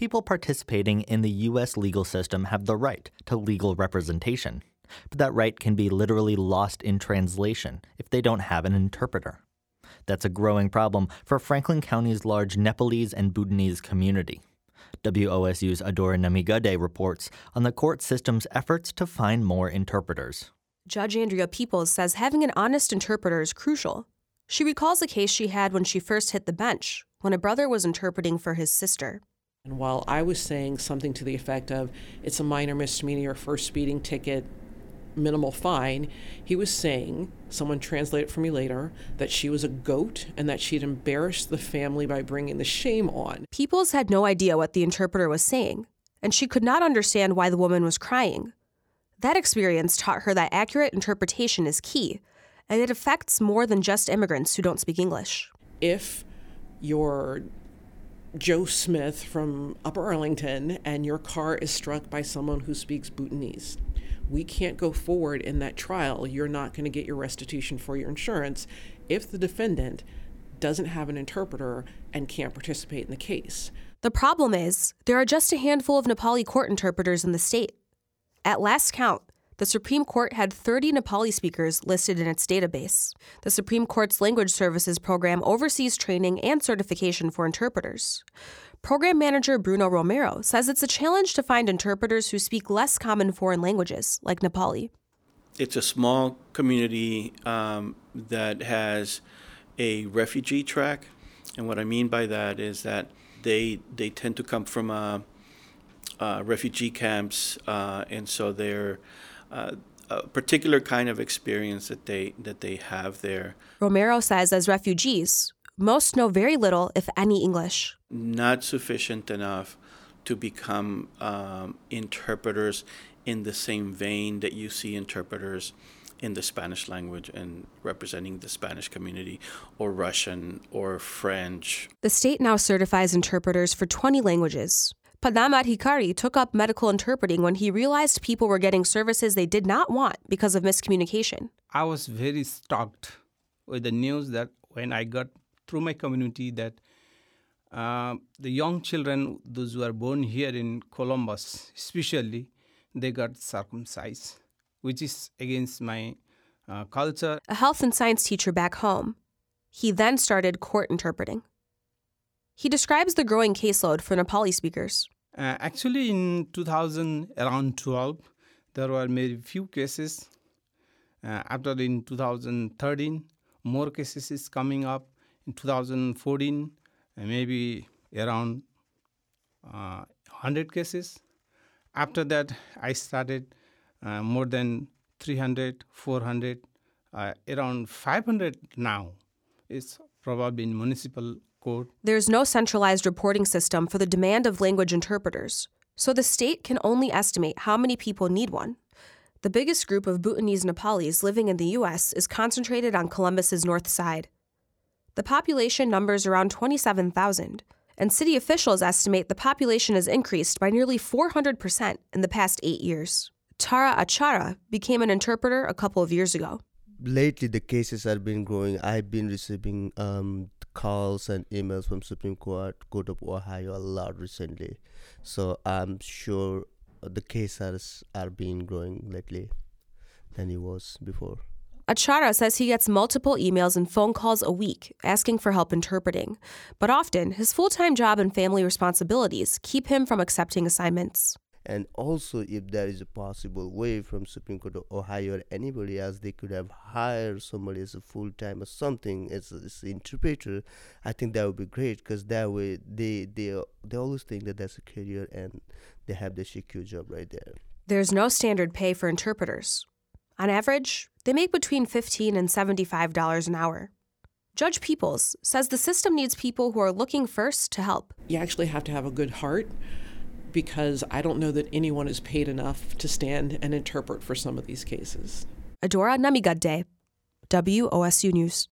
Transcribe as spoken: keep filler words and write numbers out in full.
People participating in the U S legal system have the right to legal representation, but that right can be literally lost in translation if they don't have an interpreter. That's a growing problem for Franklin County's large Nepalese and Bhutanese community. W O S U's Adora Namigade reports on the court system's efforts to find more interpreters. Judge Andrea Peoples says having an honest interpreter is crucial. She recalls a case she had when she first hit the bench, when a brother was interpreting for his sister. And while I was saying something to the effect of, it's a minor misdemeanor or first speeding ticket, minimal fine, he was saying, someone translated for me later, that she was a goat and that she'd embarrassed the family by bringing the shame on. Peoples had no idea what the interpreter was saying, and she could not understand why the woman was crying. That experience taught her that accurate interpretation is key, and it affects more than just immigrants who don't speak English. If you're Joe Smith from Upper Arlington and your car is struck by someone who speaks Bhutanese, we can't go forward in that trial. You're not going to get your restitution for your insurance if the defendant doesn't have an interpreter and can't participate in the case. The problem is, there are just a handful of Nepali court interpreters in the state. At last count, the Supreme Court had thirty Nepali speakers listed in its database. The Supreme Court's Language Services program oversees training and certification for interpreters. Program manager Bruno Romero says it's a challenge to find interpreters who speak less common foreign languages, like Nepali. It's a small community um, that has a refugee track. And what I mean by that is that they they tend to come from uh, uh, refugee camps, uh, and so they're uh, a particular kind of experience that they that they have there. Romero says as refugees, most know very little, if any, English. Not sufficient enough to become um, interpreters in the same vein that you see interpreters in the Spanish language and representing the Spanish community, or Russian or French. The state now certifies interpreters for twenty languages. Padam Adhikari took up medical interpreting when he realized people were getting services they did not want because of miscommunication. I was very shocked with the news that when I got through my community that uh, the young children, those who are born here in Columbus, especially, they got circumcised, which is against my uh, culture. A health and science teacher back home. He then started court interpreting. He describes the growing caseload for Nepali speakers. Uh, actually, in two thousand, around twelve, there were maybe few cases. Uh, after in two thousand thirteen, more cases is coming up. In two thousand fourteen, uh, maybe around uh, one hundred cases. After that, I started uh, more than three hundred, four hundred, uh, around five hundred now. It's probably in municipal court. There's no centralized reporting system for the demand of language interpreters, so the state can only estimate how many people need one. The biggest group of Bhutanese Nepalis living in the U S is concentrated on Columbus's north side. The population numbers around twenty-seven thousand, and city officials estimate the population has increased by nearly four hundred percent in the past eight years. Tara Achara became an interpreter a couple of years ago. Lately, the cases have been growing. I've been receiving um, calls and emails from Supreme Court, Court of Ohio a lot recently. So I'm sure the cases are being growing lately than it was before. Achara says he gets multiple emails and phone calls a week asking for help interpreting, but often his full-time job and family responsibilities keep him from accepting assignments. And also, if there is a possible way from Supreme Court of Ohio or anybody else, they could have hired somebody as a full-time or something as an interpreter, I think that would be great, because that way they, they, they always think that that's a career and they have the secure job right there. There's no standard pay for interpreters. On average, they make between fifteen dollars and seventy-five dollars an hour. Judge Peoples says the system needs people who are looking first to help. You actually have to have a good heart, because I don't know that anyone is paid enough to stand and interpret for some of these cases. Adora Namigade, W O S U News.